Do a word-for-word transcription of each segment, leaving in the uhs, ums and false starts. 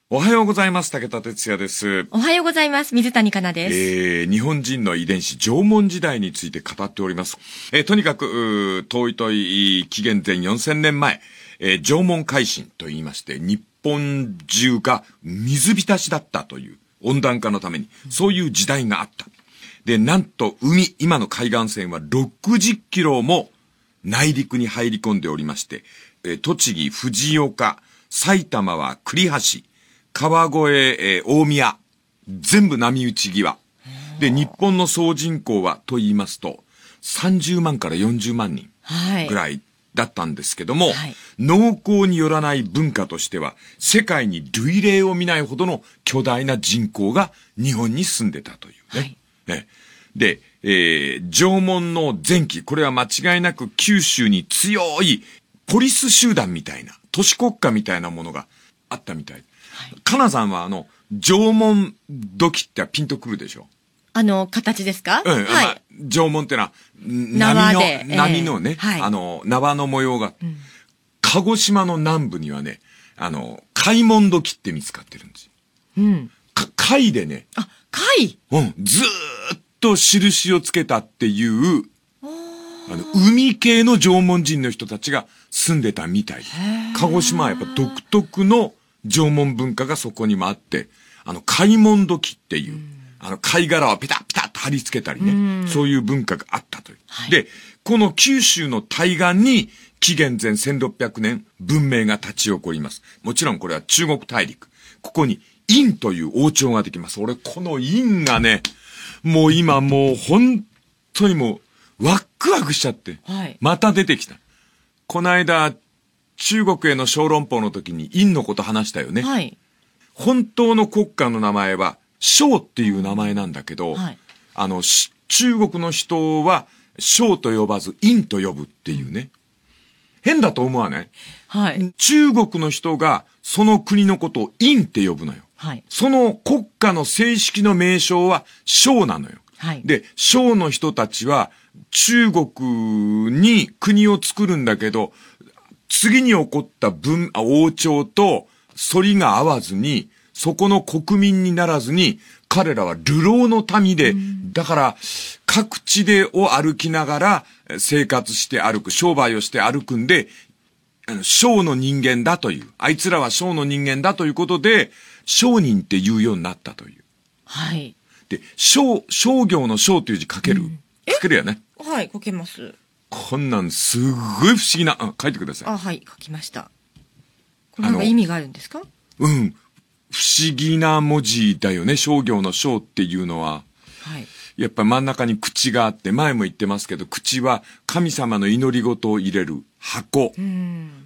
おはようございます。武田哲也です。 おはようございます。水谷香奈です。 えー、日本人の遺伝子、縄文時代について語っております。えー、とにかく、遠い遠い紀元前よんせんねんまえ、えー、縄文海進と言いまして、日本中が水浸しだったという、温暖化のために、そういう時代があった。で、なんと海、今の海岸線はろくじゅっキロも内陸に入り込んでおりまして、えー、栃木、藤岡、埼玉は栗橋、川越、えー、大宮、全部波打ち際。で、日本の総人口はと言いますと、さんじゅうまんからよんじゅうまんにんぐらいだったんですけども、はい、農耕によらない文化としては、世界に類例を見ないほどの巨大な人口が日本に住んでたというね。はいねで、えー、縄文の前期、これは間違いなく九州に強いポリス集団みたいな、都市国家みたいなものがあったみたい。かなさんはあの、縄文土器ってピンとくるでしょ？ あの、形ですか？ うん。はい。まあ、縄文ってのは、波の、えー、波のね、はい、あの、縄の模様が、うん、鹿児島の南部にはね、あの、開門土器って見つかってるんですよ。うん。か、貝でね。 あ、貝？ うん。ずーっと印をつけたっていう、あの、海系の縄文人の人たちが住んでたみたい。鹿児島はやっぱ独特の縄文文化がそこにもあって、あの、開門土器っていう、うん、あの、貝殻をピタッピタッと貼り付けたりね、うん、そういう文化があったという。はい、で、この九州の対岸に、紀元前せんろっぴゃくねん、文明が立ち起こります。もちろんこれは中国大陸。ここに、殷という王朝ができます。俺、この殷がね、もう今もう本当にもう、ワックワクしちゃって、はい、また出てきた。この間、中国への小籠包の時に殷のこと話したよね。はい。本当の国家の名前は小っていう名前なんだけど、はい、あの、中国の人は小と呼ばず殷と呼ぶっていうね。変だと思わない？はい。中国の人がその国のことを殷って呼ぶのよ。はい。その国家の正式の名称は小なのよ。はい。で、小の人たちは中国に国を作るんだけど、次に起こった文、王朝と反りが合わずに、そこの国民にならずに、彼らは流浪の民で、うん、だから各地でを歩きながら生活して歩く、商売をして歩くんで、商の人間だという、あいつらは商の人間だということで、商人って言うようになったという。はい。で、商、商業の商という字書ける、うん、書けるよね。 はい、書けます。 こんなんすっごい不思議な、あ、書いてください。 あ、はい、書きました。これなんか意味があるんですか？ うん。不思議な文字だよね。商業の商っていうのは。はい。やっぱ真ん中に口があって、前も言ってますけど、口は神様の祈り事を入れる箱。うん。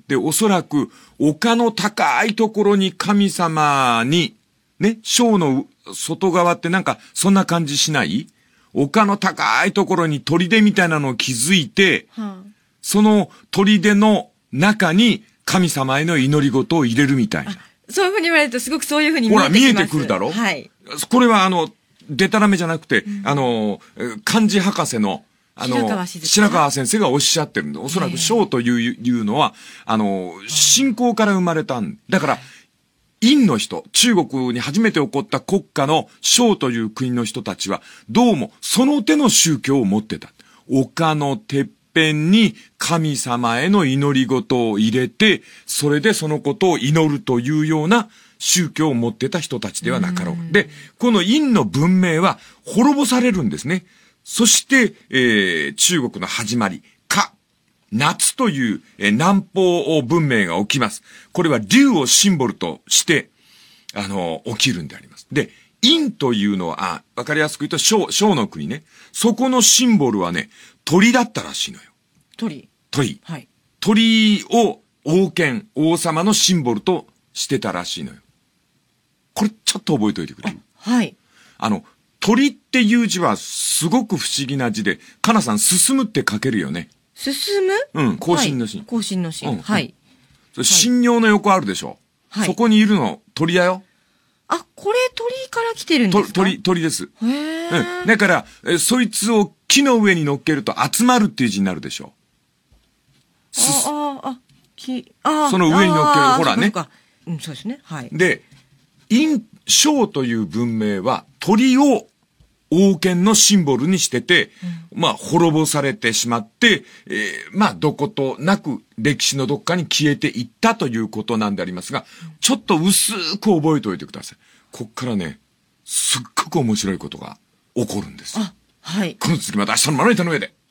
で、おそらく丘の高いところに神様に、ね、商の外側ってなんかそんな感じしない？丘の高いところに砦みたいなのを築いて、はあ、その砦の中に神様への祈り事を入れるみたいな。 そういう風に言われるとすごくそういう風に見えてきます。 ほら、見えてくるだろ？はい。これはあの、デタラメじゃなくて、うん、あの、漢字博士の、あの、白川, 白川先生がおっしゃってるんで、おそらく商という、いうのは、あの、信仰から生まれたんだから、殷の人、中国に初めて起こった国家の商という国の人たちは、どうもその手の宗教を持ってた。丘のてっぺんに神様への祈り事を入れて、それでそのことを祈るというような宗教を持ってた人たちではなかろう。で、この殷の文明は滅ぼされるんですね。そして、えー、中国の始まり、夏。夏という、えー、南方文明が起きます。これは竜をシンボルとして、あの、起きるんであります。で、殷というのは、あ、わかりやすく言うと、小、小の国ね。そこのシンボルはね、鳥だったらしいのよ。 鳥。 鳥。はい。鳥を王権、王様のシンボルとしてたらしいのよ。これちょっと覚えておいてくれる？ はい。 あの、鳥っていう字はすごく不思議な字で、かなさん進むって書けるよね。 進む？ うん、更新の進。 更新の進。うん、はい。 信用の横あるでしょ。はい。そこにいるの鳥だよ。 あ、これ鳥から来てるんですか？ 鳥、鳥です。 へー。 うん。だから、え、そいつを木の上に乗っけると集まるっていう字になるでしょ。 あ、あ、あ、木、あ、 その上に乗っける、ほらね。 うん、そうですね。はい。 で、 殷商という文明は鳥を王権のシンボルにしてて、うん、まあ滅ぼされてしまって、えー、まあどことなく歴史のどっかに消えていったということなんでありますが、ちょっと薄く覚えておいてください。こっからね、すっごく面白いことが起こるんです。 あ、はい。 この続きまた明日のまな板の上で。